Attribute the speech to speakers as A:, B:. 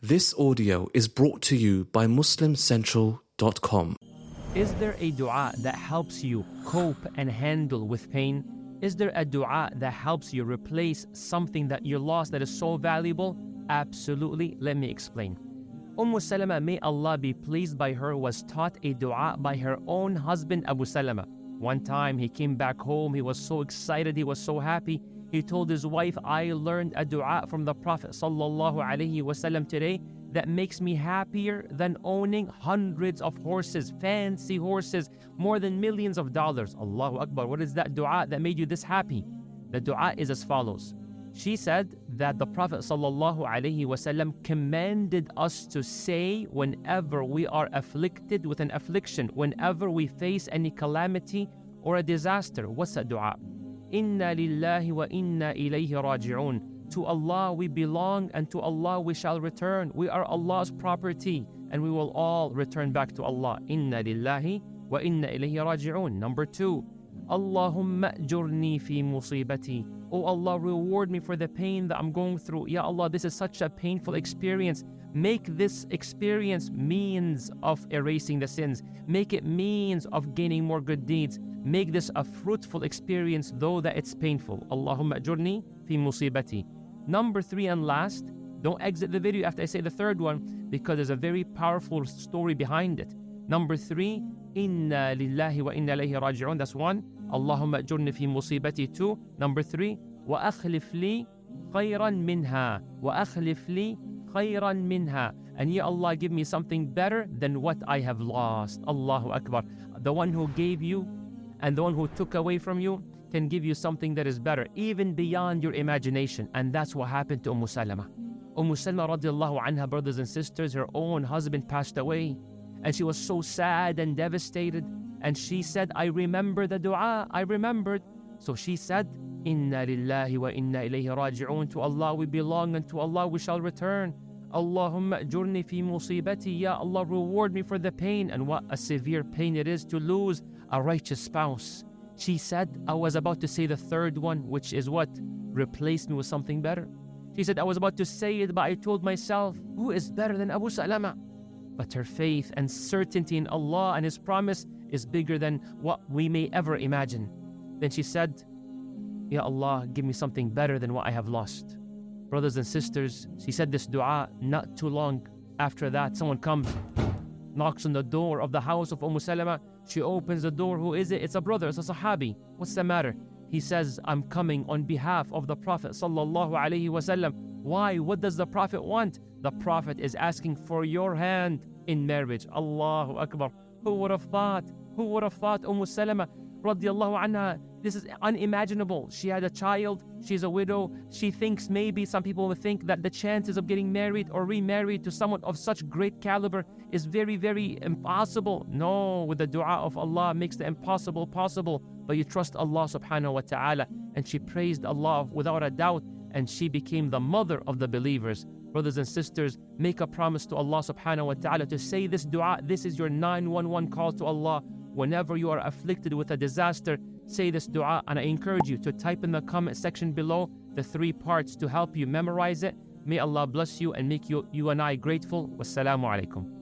A: This audio is brought to you by MuslimCentral.com.
B: Is there a dua that helps you cope and handle with pain? Is there a dua that helps you replace something that you lost that is so valuable? Absolutely. Let me explain. Salama, may Allah be pleased by her, was taught a dua by her own husband Abu Salama. One time he came back home, he was so excited, he was so happy. He told his wife, I learned a dua from the Prophet ﷺ today that makes me happier than owning hundreds of horses, fancy horses, more than millions of dollars. Allahu Akbar. What is that dua that made you this happy? The dua is as follows. She said that the Prophet ﷺ commanded us to say whenever we are afflicted with an affliction, whenever we face any calamity or a disaster. What's that dua? Inna lillahi wa inna ilayhi raji'un. To Allah we belong and to Allah we shall return. We are Allah's property and we will all return back to Allah. Inna lillahi wa inna ilayhi raji'un. Number 2, Allahumma ajurni fi musibati. Oh Allah, reward me for the pain that I'm going through. Ya Allah, this is such a painful experience. Make this experience means of erasing the sins. Make it means of gaining more good deeds. Make this a fruitful experience, though that it's painful. Allahumma ajurni fi musibati. Number 3 and last, don't exit the video after I say the third one, because there's a very powerful story behind it. Number 3, inna lillahi wa inna ilayhi raji'un. That's 1. Allahumma ajurni fi musibati. 2. Number 3, wa akhlif li khayran minha. Wa akhlif li khayran minha. And ya Allah, give me something better than what I have lost. Allahu Akbar. The one who gave you and the one who took away from you can give you something that is better, even beyond your imagination. And that's what happened to Salama. Salama radiallahu anha, brothers and sisters, her own husband passed away. And she was so sad and devastated. And she said, I remember the dua, I remembered. So she said, Inna lillahi wa inna ilayhi raji'un. To Allah we belong and to Allah we shall return. Allahumma ajurni fi musibati. Ya Allah, reward me for the pain. And what a severe pain it is to lose a righteous spouse. She said, I was about to say the third one, which is what? Replace me with something better. She said, I was about to say it, but I told myself, who is better than Abu Salama? But her faith and certainty in Allah and His promise is bigger than what we may ever imagine. Then she said, Ya Allah, give me something better than what I have lost. Brothers and sisters, she said this dua. Not too long after that, someone comes, knocks on the door of the house of Salama. She opens the door. Who is it? It's a brother, it's a Sahabi. What's the matter? He says, I'm coming on behalf of the Prophet sallallahu alaihi wasallam. Why? What does the Prophet want? The Prophet is asking for your hand in marriage. Allahu Akbar. Who would have thought? Who would have thought Salama radiallahu anha? This is unimaginable. She had a child. She's a widow. She thinks maybe some people would think that the chances of getting married or remarried to someone of such great caliber is very, very impossible. No, with the dua of Allah makes the impossible possible. But you trust Allah subhanahu wa ta'ala. And she praised Allah without a doubt. And she became the mother of the believers. Brothers and sisters, make a promise to Allah subhanahu wa ta'ala to say this dua. This is your 911 call to Allah. Whenever you are afflicted with a disaster, say this dua, and I encourage you to type in the comment section below the 3 parts to help you memorize it. May Allah bless you and make you and I grateful. Wassalamu alaikum.